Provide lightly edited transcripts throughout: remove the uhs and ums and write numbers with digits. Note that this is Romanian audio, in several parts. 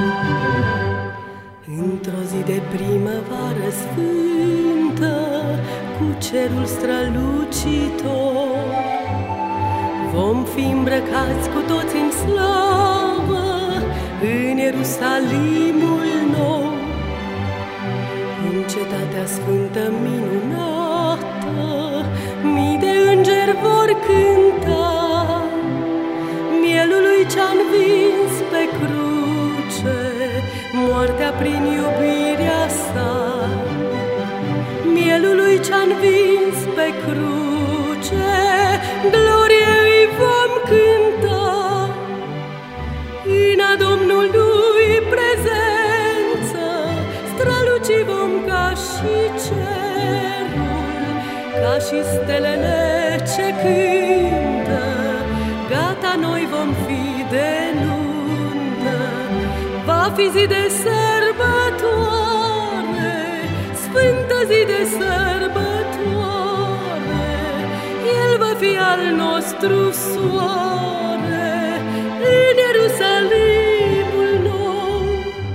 Într-o zi de primăvară sfântă, cu cerul strălucitor, vom fi îmbrăcați cu toți în slavă, în Ierusalimul nou. În cetatea sfântă minunată, mii de îngeri vor cânta mielului ce-a învins pe cruce moartea prin iubirea sa. Mielului ce-a învins pe cruce, glorie îi vom cânta. În a Domnului prezență, străluci vom ca și cerul, ca și stelele ce cântă. Gata, noi vom fi de nuntă. Va fi zi de sărbătoare, sfântă zi de sărbătoare. El va fi al nostru soare în Ierusalimul nou.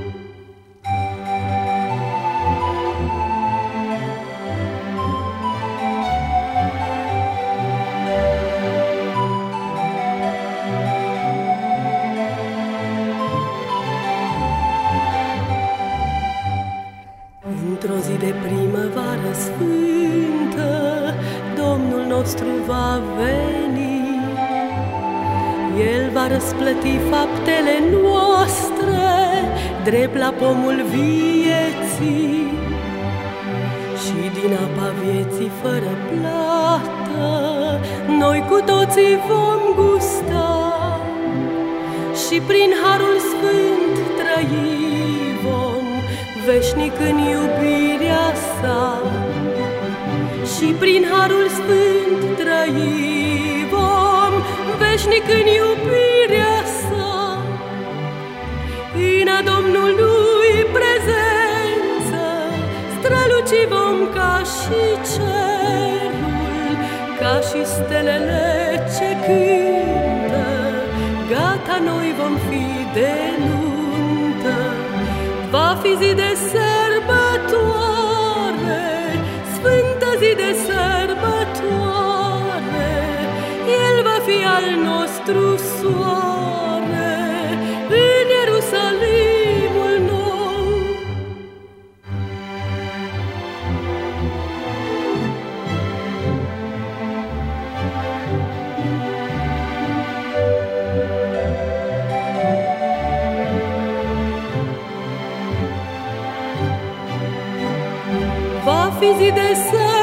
Într-o zi de primăvară sfântă, Domnul nostru va veni. El va răsplăti faptele noastre, drept la pomul vieții. Și din apa vieții fără plată, noi cu toții vom gusta. Și prin harul sfânt trăi vom, veșnic în iubirea sa. Și prin harul sfânt trăi vom, veșnic în iubirea sa. În a Domnului prezență, străluci vom ca și cerul, ca și stelele ce cântă. Gata, noi vom fi de nuntă. Va fi zi de sărbătoare, sfântă zi de sărbătoare. El va fi al nostru soare în Ierusalimul nou. Va fi zi de sărbătoare,